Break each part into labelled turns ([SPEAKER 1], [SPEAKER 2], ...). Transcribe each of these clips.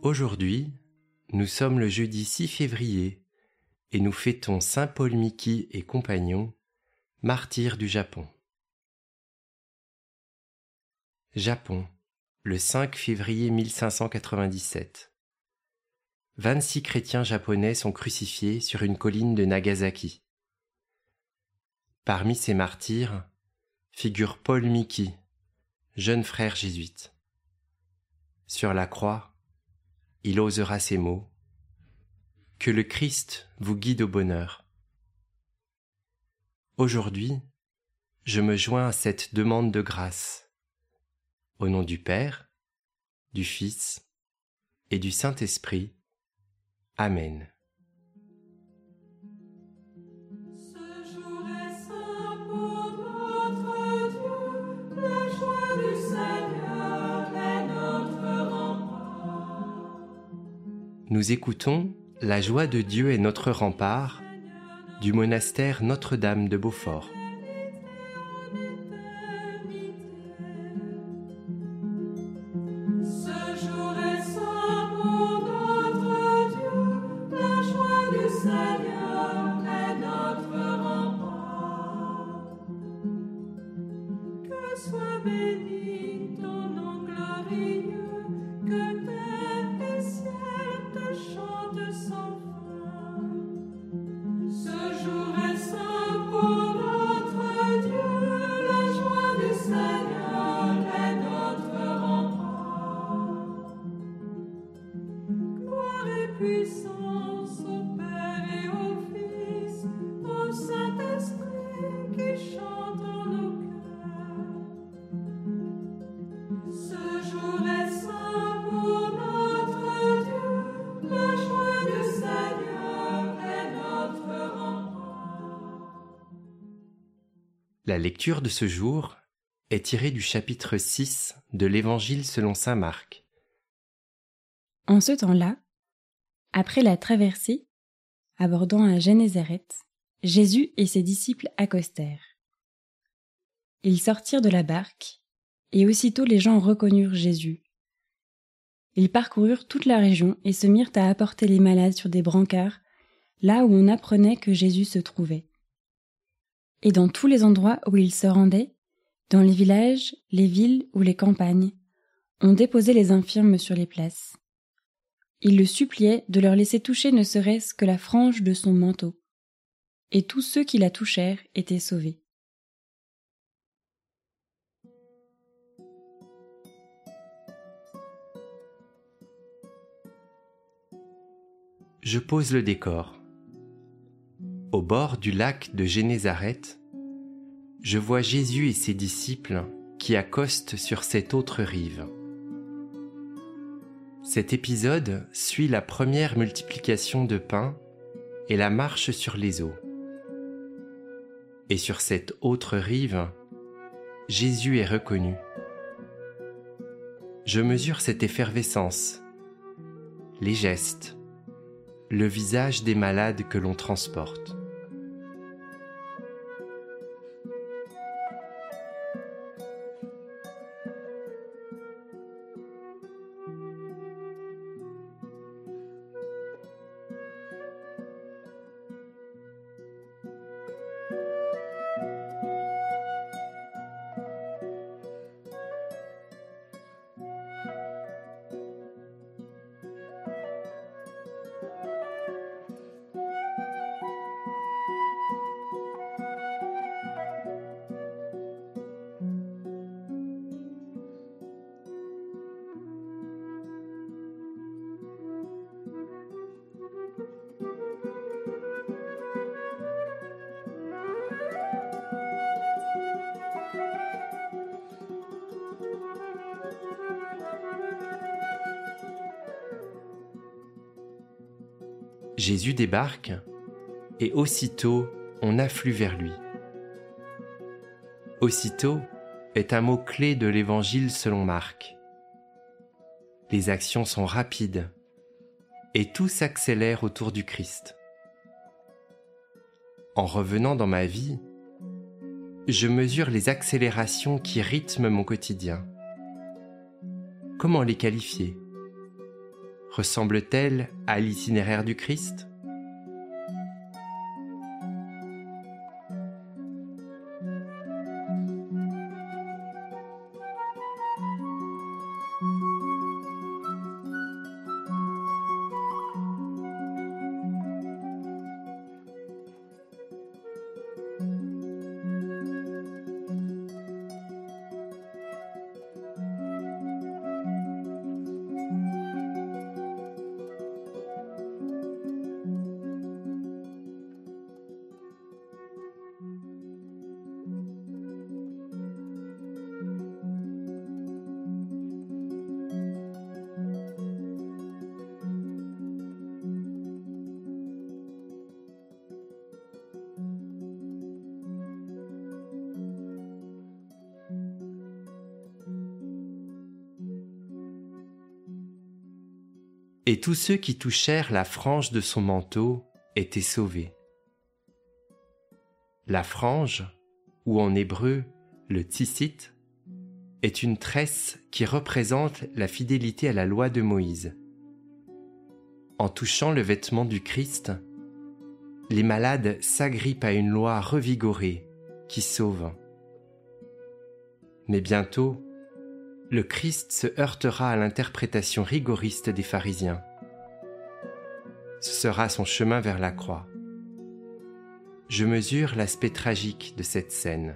[SPEAKER 1] Aujourd'hui, nous sommes le jeudi 6 février et nous fêtons saint Paul Miki et compagnons, martyrs du Japon. Japon, le 5 février 1597. 26 chrétiens japonais sont crucifiés sur une colline de Nagasaki. Parmi ces martyrs figure Paul Miki, jeune frère jésuite. Sur la croix, il osera ces mots : « Que le Christ vous guide au bonheur ». Aujourd'hui, je me joins à cette demande de grâce. Au nom du Père, du Fils et du Saint-Esprit. Amen. Nous écoutons « La joie de Dieu est notre rempart » du monastère Notre-Dame de Beaufort.
[SPEAKER 2] Sois béni ton nom glorieux, que terre et ciel te chantent sans fin. Ce jour est saint pour notre Dieu, la joie du Seigneur est notre rempart. Gloire et puissance au Père et au Fils, au Saint-Esprit qui chante en nos cœurs. Ce jour est saint pour notre Dieu, la joie du Seigneur est notre rempart.
[SPEAKER 1] La lecture de ce jour est tirée du chapitre 6 de l'Évangile selon saint Marc.
[SPEAKER 3] En ce temps-là, après la traversée, abordant à Génézareth, Jésus et ses disciples accostèrent. Ils sortirent de la barque, et aussitôt les gens reconnurent Jésus. Ils parcoururent toute la région et se mirent à apporter les malades sur des brancards, là où on apprenait que Jésus se trouvait. Et dans tous les endroits où ils se rendaient, dans les villages, les villes ou les campagnes, on déposait les infirmes sur les places. Ils le suppliaient de leur laisser toucher ne serait-ce que la frange de son manteau. Et tous ceux qui la touchèrent étaient sauvés.
[SPEAKER 1] Je pose le décor. Au bord du lac de Génézareth, je vois Jésus et ses disciples qui accostent sur cette autre rive. Cet épisode suit la première multiplication de pain et la marche sur les eaux. Et sur cette autre rive, Jésus est reconnu. Je mesure cette effervescence, les gestes, le visage des malades que l'on transporte. Jésus débarque et aussitôt on afflue vers lui. Aussitôt est un mot-clé de l'Évangile selon Marc. Les actions sont rapides et tout s'accélère autour du Christ. En revenant dans ma vie, je mesure les accélérations qui rythment mon quotidien. Comment les qualifier ? ressemble-t-elle à l'itinéraire du Christ ? Et tous ceux qui touchèrent la frange de son manteau étaient sauvés. La frange, ou en hébreu le tzitzit, est une tresse qui représente la fidélité à la loi de Moïse. En touchant le vêtement du Christ, les malades s'agrippent à une loi revigorée qui sauve. Mais bientôt, le Christ se heurtera à l'interprétation rigoriste des pharisiens. Ce sera son chemin vers la croix. Je mesure l'aspect tragique de cette scène.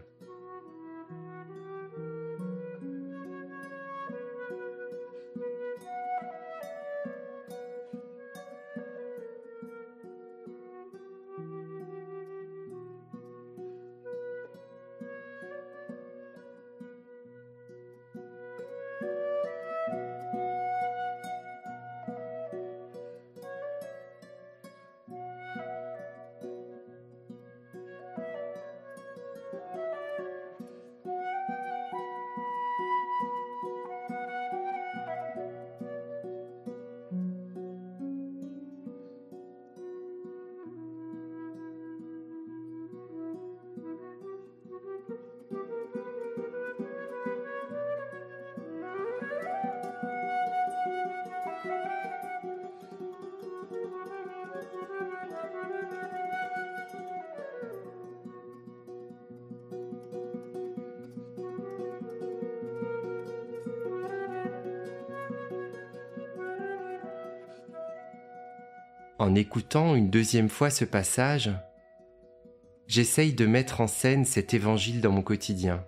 [SPEAKER 1] En écoutant une deuxième fois ce passage, j'essaye de mettre en scène cet évangile dans mon quotidien.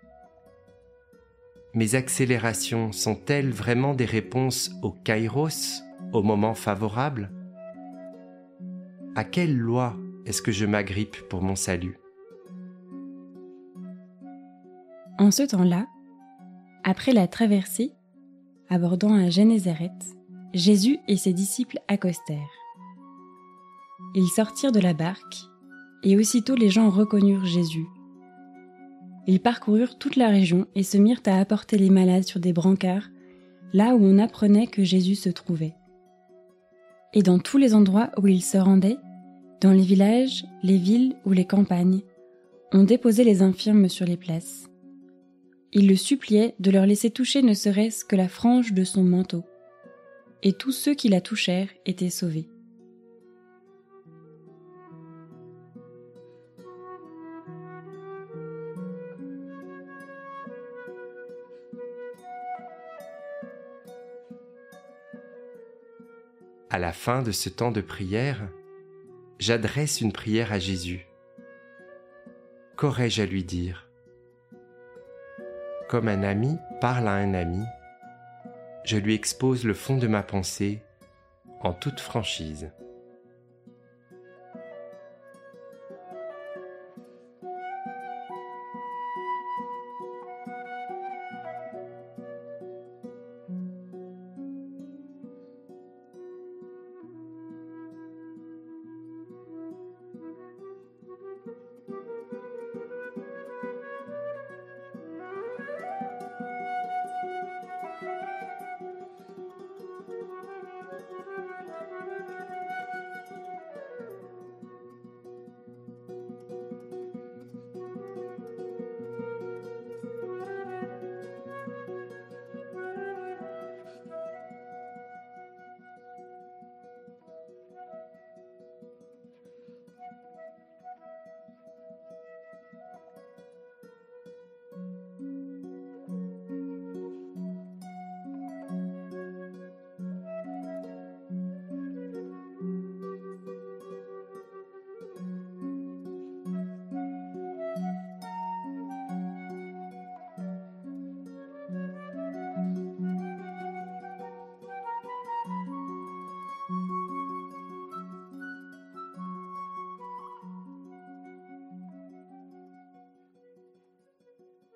[SPEAKER 1] Mes accélérations sont-elles vraiment des réponses au kairos, au moment favorable ? À quelle loi est-ce que je m'agrippe pour mon salut ?
[SPEAKER 3] En ce temps-là, après la traversée, abordant à Gennésaret, Jésus et ses disciples accostèrent. Ils sortirent de la barque, et aussitôt les gens reconnurent Jésus. Ils parcoururent toute la région et se mirent à apporter les malades sur des brancards, là où on apprenait que Jésus se trouvait. Et dans tous les endroits où ils se rendaient, dans les villages, les villes ou les campagnes, on déposait les infirmes sur les places. Ils le suppliaient de leur laisser toucher ne serait-ce que la frange de son manteau. Et tous ceux qui la touchèrent étaient sauvés.
[SPEAKER 1] À la fin de ce temps de prière, j'adresse une prière à Jésus. Qu'aurais-je à lui dire ? Comme un ami parle à un ami, je lui expose le fond de ma pensée en toute franchise.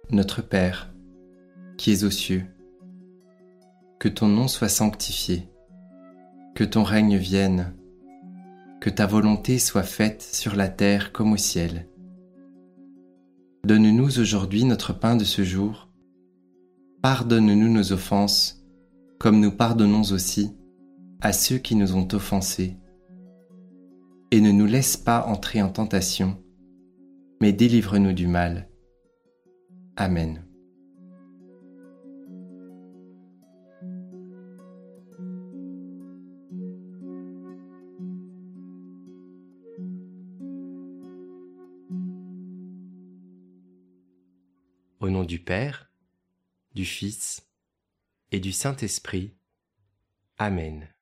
[SPEAKER 1] Notre Père, qui es aux cieux, que ton nom soit sanctifié, que ton règne vienne, que ta volonté soit faite sur la terre comme au ciel. Donne-nous aujourd'hui notre pain de ce jour. Pardonne-nous nos offenses, comme nous pardonnons aussi à ceux qui nous ont offensés. Et ne nous laisse pas entrer en tentation, mais délivre-nous du mal. Amen. Au nom du Père, du Fils et du Saint-Esprit. Amen.